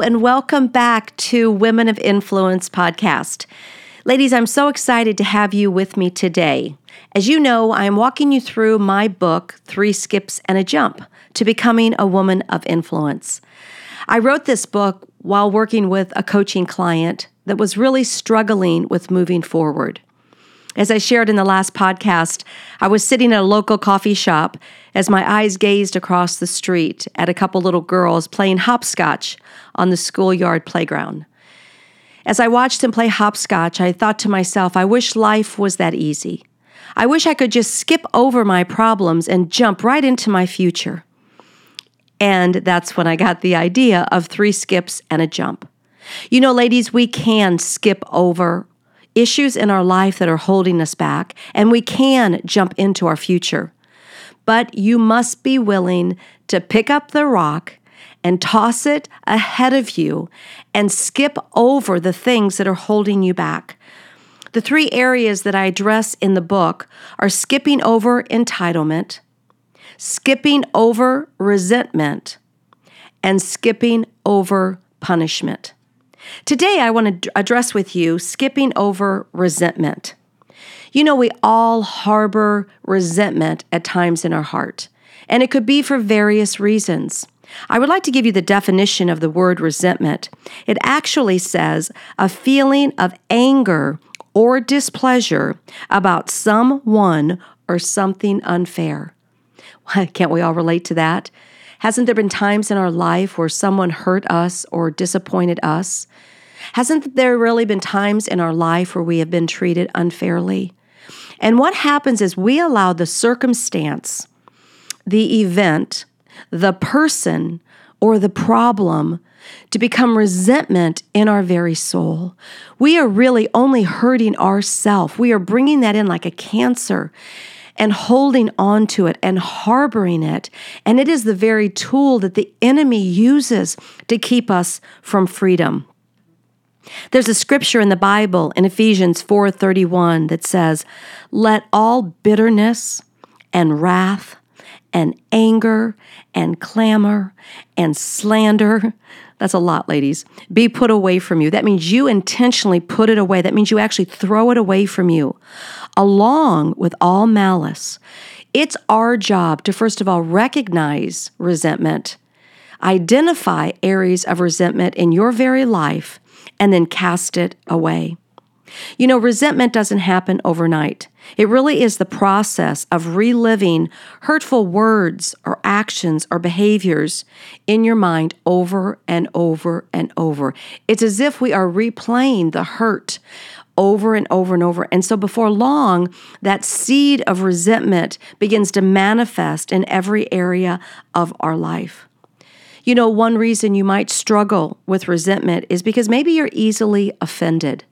and welcome back to Women of Influence podcast. Ladies, I'm so excited to have you with me today. As you know, I'm walking you through my book, 3 Skips and a Jump to Becoming a Woman of Influence. I wrote this book while working with a coaching client that was really struggling with moving forward. As I shared in the last podcast, I was sitting at a local coffee shop as my eyes gazed across the street at a couple little girls playing hopscotch on the schoolyard playground. As I watched them play hopscotch, I thought to myself, I wish life was that easy. I wish I could just skip over my problems and jump right into my future. And that's when I got the idea of 3 skips and a jump. You know, ladies, we can skip over issues in our life that are holding us back, and we can jump into our future. But you must be willing to pick up the rock and toss it ahead of you and skip over the things that are holding you back. The 3 areas that I address in the book are skipping over entitlement, skipping over resentment, and skipping over punishment. Today, I want to address with you skipping over resentment. You know, we all harbor resentment at times in our heart, and it could be for various reasons. I would like to give you the definition of the word resentment. It actually says a feeling of anger or displeasure about someone or something unfair. Can't we all relate to that? Hasn't there been times in our life where someone hurt us or disappointed us? Hasn't there really been times in our life where we have been treated unfairly? And what happens is we allow the circumstance, the event, the person, or the problem to become resentment in our very soul. We are really only hurting ourselves. We are bringing that in like a cancer and holding on to it and harboring it. And it is the very tool that the enemy uses to keep us from freedom. There's a scripture in the Bible in Ephesians 4:31 that says, "Let all bitterness and wrath and anger and clamor and slander," that's a lot, ladies, "be put away from you." That means you intentionally put it away. That means you actually throw it away from you, along with all malice. It's our job to, first of all, recognize resentment, identify areas of resentment in your very life, and then cast it away. You know, resentment doesn't happen overnight. It really is the process of reliving hurtful words or actions or behaviors in your mind over and over and over. It's as if we are replaying the hurt over and over and over. And so before long, that seed of resentment begins to manifest in every area of our life. You know, one reason you might struggle with resentment is because maybe you're easily offended.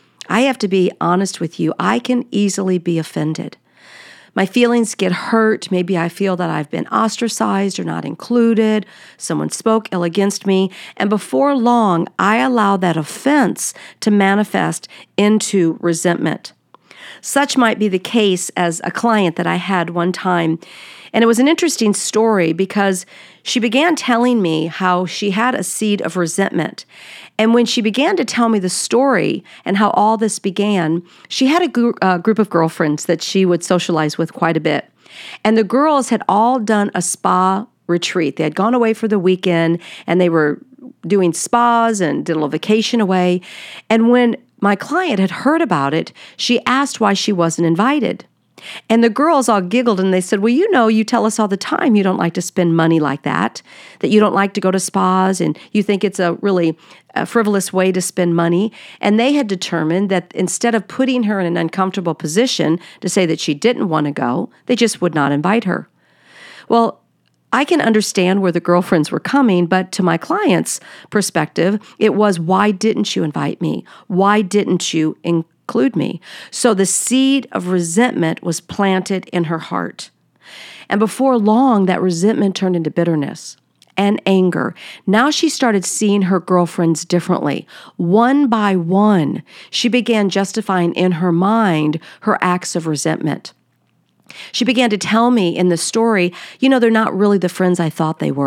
I have to be honest with you. I can easily be offended. My feelings get hurt. Maybe I feel that I've been ostracized or not included. Someone spoke ill against me. And before long, I allow that offense to manifest into resentment. Such might be the case as a client that I had one time. And it was an interesting story because she began telling me how she had a seed of resentment. And when she began to tell me the story and how all this began, she had a group of girlfriends that she would socialize with quite a bit. And the girls had all done a spa retreat. They had gone away for the weekend and they were doing spas and did a little vacation away. And when my client had heard about it, she asked why she wasn't invited. And the girls all giggled and they said, "Well, you know, you tell us all the time you don't like to spend money like that you don't like to go to spas, and you think it's a really frivolous way to spend money." And they had determined that instead of putting her in an uncomfortable position to say that she didn't want to go, they just would not invite her. Well, I can understand where the girlfriends were coming, but to my client's perspective, it was, why didn't you invite me? Why didn't you include me? So the seed of resentment was planted in her heart. And before long, that resentment turned into bitterness and anger. Now she started seeing her girlfriends differently. One by one, she began justifying in her mind her acts of resentment. She began to tell me in the story, you know, they're not really the friends I thought they were.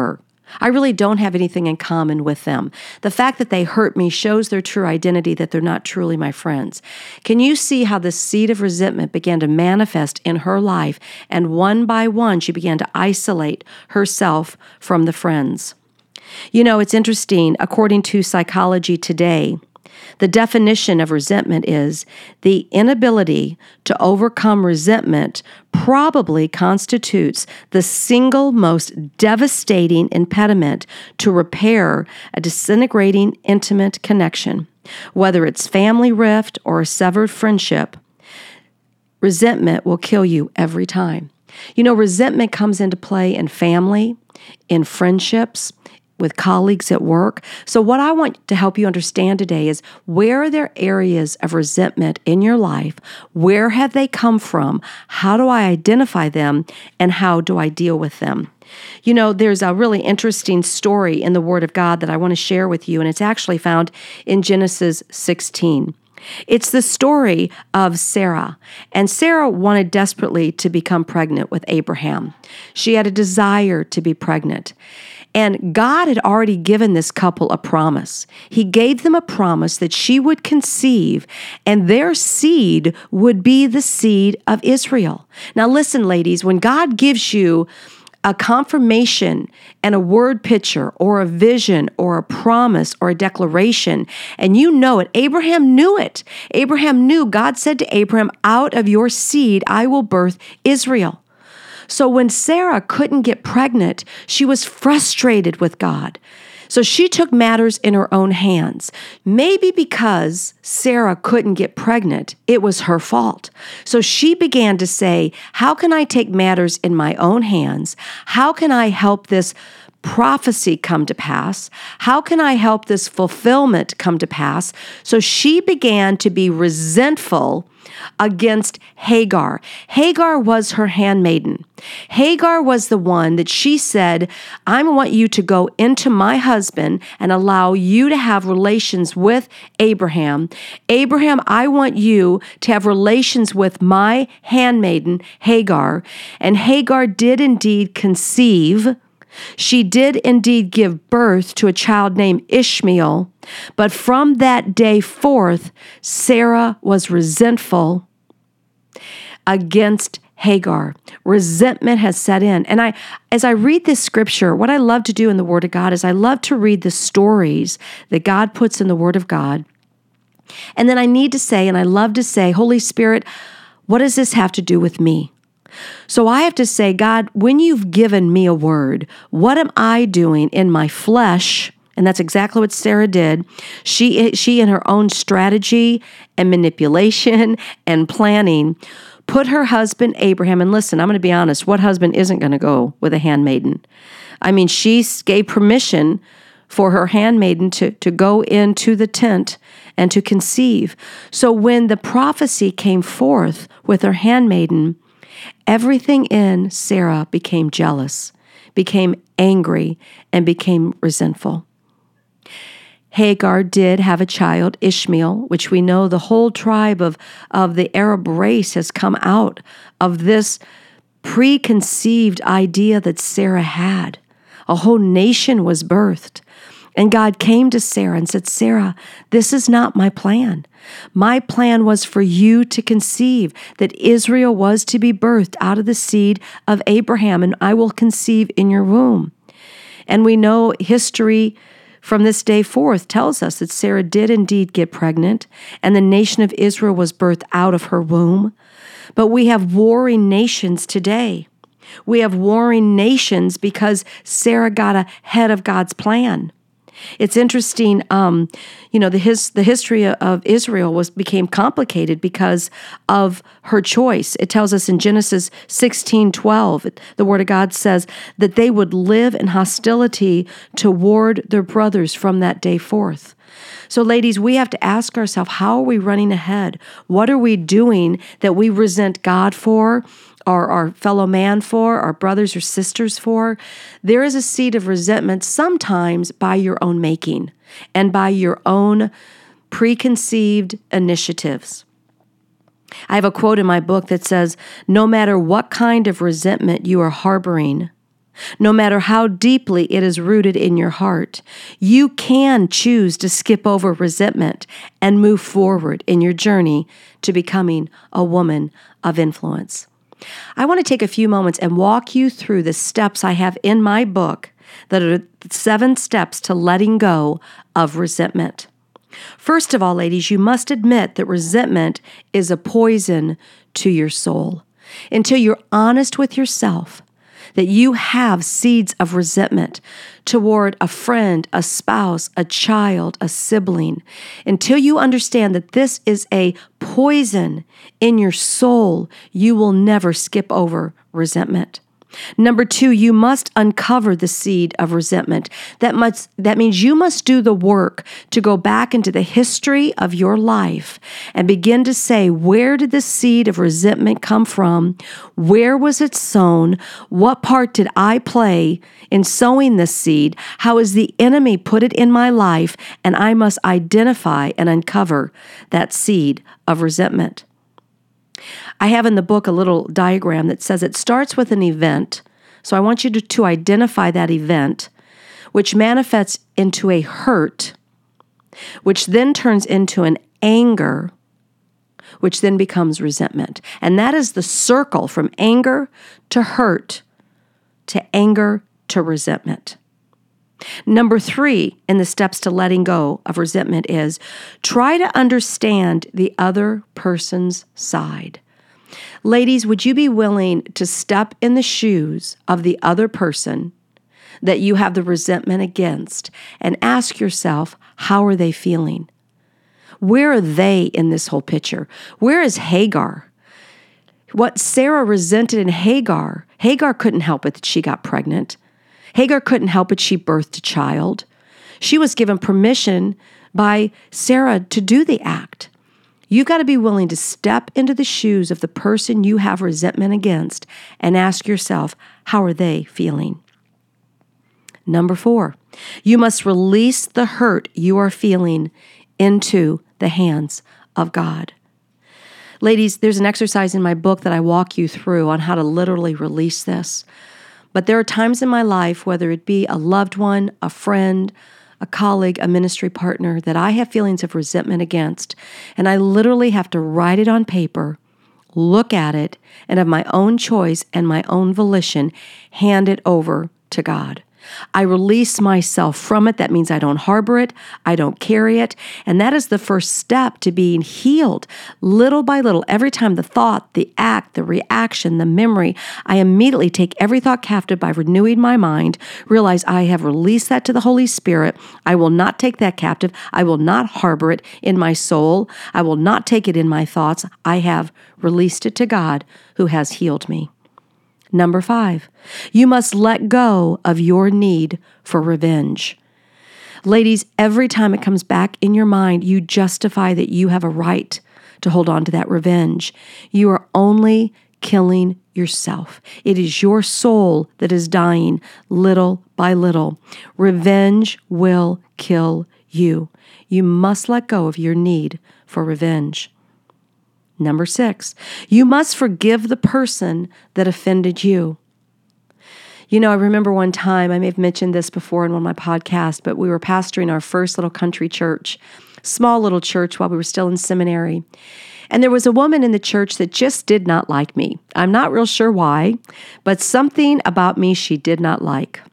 I really don't have anything in common with them. The fact that they hurt me shows their true identity, that they're not truly my friends. Can you see how the seed of resentment began to manifest in her life, and one by one she began to isolate herself from the friends? You know, it's interesting. According to Psychology Today, the definition of resentment is the inability to overcome resentment probably constitutes the single most devastating impediment to repair a disintegrating intimate connection. Whether it's family rift or a severed friendship, resentment will kill you every time. You know, resentment comes into play in family, in friendships, with colleagues at work. So what I want to help you understand today is, where are there areas of resentment in your life? Where have they come from? How do I identify them? And how do I deal with them? You know, there's a really interesting story in the Word of God that I want to share with you, and it's actually found in Genesis 16. It's the story of Sarah. And Sarah wanted desperately to become pregnant with Abraham. She had a desire to be pregnant. And God had already given this couple a promise. He gave them a promise that she would conceive, and their seed would be the seed of Israel. Now listen, ladies, when God gives you a confirmation and a word picture or a vision or a promise or a declaration, and you know it. Abraham knew it. Abraham knew. God said to Abraham, out of your seed I will birth Israel. So when Sarah couldn't get pregnant, she was frustrated with God. So she took matters in her own hands. Maybe because Sarah couldn't get pregnant, it was her fault. So she began to say, how can I take matters in my own hands? How can I help this prophecy come to pass? How can I help this fulfillment come to pass? So she began to be resentful against Hagar. Hagar was her handmaiden. Hagar was the one that she said, I want you to go into my husband and allow you to have relations with Abraham. Abraham, I want you to have relations with my handmaiden, Hagar. And Hagar did indeed conceive. She did indeed give birth to a child named Ishmael, but from that day forth, Sarah was resentful against Hagar. Resentment has set in. And as I read this scripture, what I love to do in the Word of God is I love to read the stories that God puts in the Word of God. And then I need to say, and I love to say, Holy Spirit, what does this have to do with me? So I have to say, God, when you've given me a word, what am I doing in my flesh? And that's exactly what Sarah did. She in her own strategy and manipulation and planning, put her husband Abraham, and listen, I'm going to be honest, what husband isn't going to go with a handmaiden? I mean, she gave permission for her handmaiden to go into the tent and to conceive. So when the prophecy came forth with her handmaiden, everything in Sarah became jealous, became angry, and became resentful. Hagar did have a child, Ishmael, which we know the whole tribe of the Arab race has come out of this preconceived idea that Sarah had. A whole nation was birthed. And God came to Sarah and said, Sarah, this is not my plan. My plan was for you to conceive, that Israel was to be birthed out of the seed of Abraham, and I will conceive in your womb. And we know history from this day forth tells us that Sarah did indeed get pregnant, and the nation of Israel was birthed out of her womb. But we have warring nations today. We have warring nations because Sarah got ahead of God's plan. It's interesting, the history of Israel became complicated because of her choice. It tells us in Genesis 16:12, the Word of God says that they would live in hostility toward their brothers from that day forth. So ladies, we have to ask ourselves, how are we running ahead? What are we doing that we resent God for, or our fellow man for, our brothers or sisters for? There is a seed of resentment sometimes by your own making and by your own preconceived initiatives. I have a quote in my book that says, no matter what kind of resentment you are harboring, No matter how deeply it is rooted in your heart, you can choose to skip over resentment and move forward in your journey to becoming a woman of influence. I want to take a few moments and walk you through the steps I have in my book that are 7 steps to letting go of resentment. First of all, ladies, you must admit that resentment is a poison to your soul. Until you're honest with yourself that you have seeds of resentment toward a friend, a spouse, a child, a sibling, until you understand that this is a poison in your soul, you will never skip over resentment. Number 2, you must uncover the seed of resentment. That means you must do the work to go back into the history of your life and begin to say, where did the seed of resentment come from? Where was it sown? What part did I play in sowing this seed? How has the enemy put it in my life? And I must identify and uncover that seed of resentment. I have in the book a little diagram that says it starts with an event. So I want you to identify that event, which manifests into a hurt, which then turns into an anger, which then becomes resentment. And that is the circle from anger to hurt to anger to resentment. Number 3 in the steps to letting go of resentment is try to understand the other person's side. Ladies, would you be willing to step in the shoes of the other person that you have the resentment against and ask yourself, how are they feeling? Where are they in this whole picture? Where is Hagar? What Sarah resented in Hagar couldn't help it that she got pregnant. Hagar couldn't help it she birthed a child. She was given permission by Sarah to do the act. You've got to be willing to step into the shoes of the person you have resentment against and ask yourself, how are they feeling? Number 4, you must release the hurt you are feeling into the hands of God. Ladies, there's an exercise in my book that I walk you through on how to literally release this. But there are times in my life, whether it be a loved one, a friend, a colleague, a ministry partner, that I have feelings of resentment against, and I literally have to write it on paper, look at it, and of my own choice and my own volition, hand it over to God. I release myself from it. That means I don't harbor it. I don't carry it. And that is the first step to being healed. Little by little, every time the thought, the act, the reaction, the memory, I immediately take every thought captive by renewing my mind, realize I have released that to the Holy Spirit. I will not take that captive. I will not harbor it in my soul. I will not take it in my thoughts. I have released it to God who has healed me. Number 5, you must let go of your need for revenge. Ladies, every time it comes back in your mind, you justify that you have a right to hold on to that revenge. You are only killing yourself. It is your soul that is dying little by little. Revenge will kill you. You must let go of your need for revenge. Number 6, you must forgive the person that offended you. You know, I remember one time, I may have mentioned this before in one of my podcasts, but we were pastoring our first little country church, small little church while we were still in seminary. And there was a woman in the church that just did not like me. I'm not real sure why, but something about me she did not like.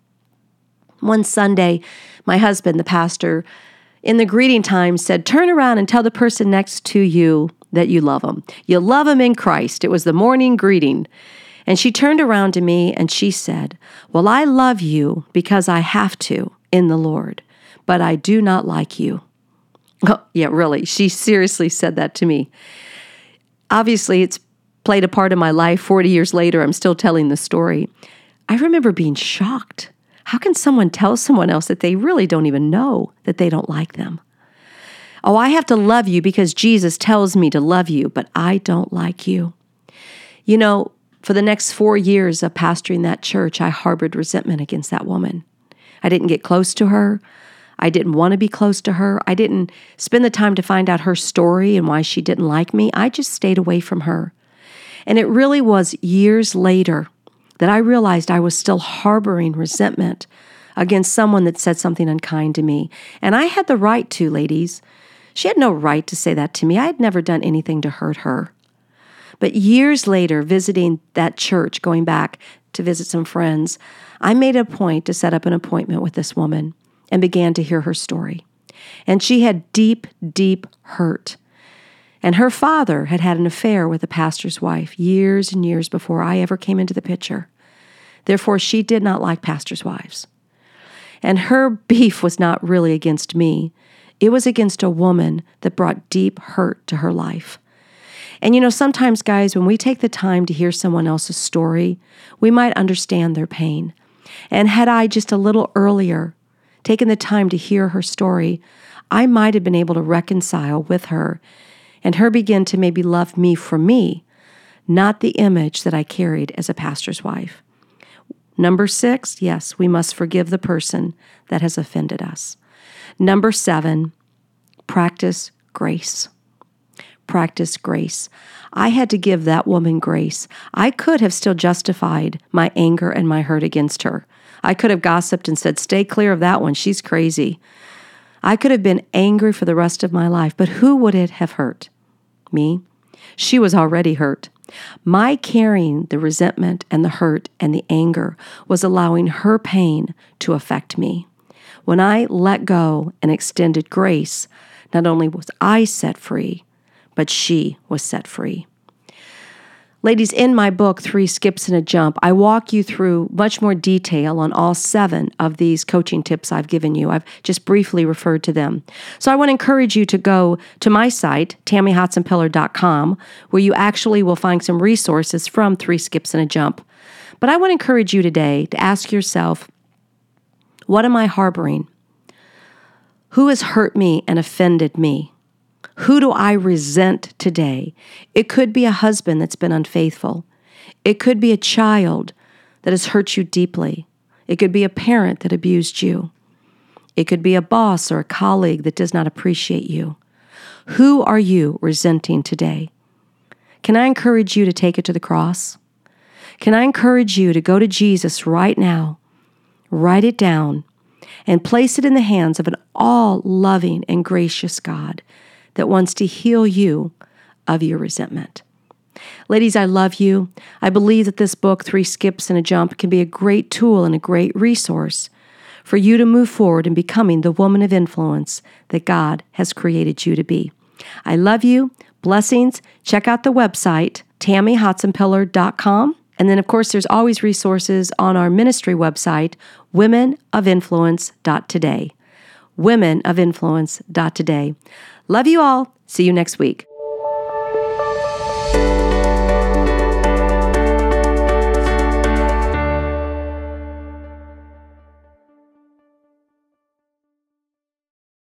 One Sunday, my husband, the pastor, in the greeting time said, turn around and tell the person next to you that you love them. You love them in Christ. It was the morning greeting. And she turned around to me and she said, well, I love you because I have to in the Lord, but I do not like you. Oh, yeah, really. She seriously said that to me. Obviously, it's played a part in my life. 40 years later, I'm still telling the story. I remember being shocked. How can someone tell someone else that they really don't even know that they don't like them? Oh, I have to love you because Jesus tells me to love you, but I don't like you. You know, for the next 4 years of pastoring that church, I harbored resentment against that woman. I didn't get close to her. I didn't want to be close to her. I didn't spend the time to find out her story and why she didn't like me. I just stayed away from her. And it really was years later that I realized I was still harboring resentment against someone that said something unkind to me. And I had the right to, ladies. She had no right to say that to me. I had never done anything to hurt her. But years later, visiting that church, going back to visit some friends, I made a point to set up an appointment with this woman and began to hear her story. And she had deep, deep hurt. And her father had had an affair with a pastor's wife years and years before I ever came into the picture. Therefore, she did not like pastors' wives. And her beef was not really against me. It was against a woman that brought deep hurt to her life. And sometimes, guys, when we take the time to hear someone else's story, we might understand their pain. And had I just a little earlier taken the time to hear her story, I might have been able to reconcile with her and her begin to maybe love me for me, not the image that I carried as a pastor's wife. Number 6, yes, we must forgive the person that has offended us. Number 7, practice grace. Practice grace. I had to give that woman grace. I could have still justified my anger and my hurt against her. I could have gossiped and said, stay clear of that one. She's crazy. I could have been angry for the rest of my life, but who would it have hurt? Me. She was already hurt. My carrying the resentment and the hurt and the anger was allowing her pain to affect me. When I let go and extended grace, not only was I set free, but she was set free. Ladies, in my book, 3 Skips and a Jump, I walk you through much more detail on all 7 of these coaching tips I've given you. I've just briefly referred to them. So I want to encourage you to go to my site, TammyHotsonPillar.com, where you actually will find some resources from 3 Skips and a Jump. But I want to encourage you today to ask yourself, what am I harboring? Who has hurt me and offended me? Who do I resent today? It could be a husband that's been unfaithful. It could be a child that has hurt you deeply. It could be a parent that abused you. It could be a boss or a colleague that does not appreciate you. Who are you resenting today? Can I encourage you to take it to the cross? Can I encourage you to go to Jesus right now, write it down, and place it in the hands of an all-loving and gracious God that wants to heal you of your resentment. Ladies, I love you. I believe that this book, 3 Skips and a Jump, can be a great tool and a great resource for you to move forward in becoming the woman of influence that God has created you to be. I love you. Blessings. Check out the website, TammyHotsonPillar.com. And then, of course, there's always resources on our ministry website, womenofinfluence.today. Womenofinfluence.today. Love you all. See you next week.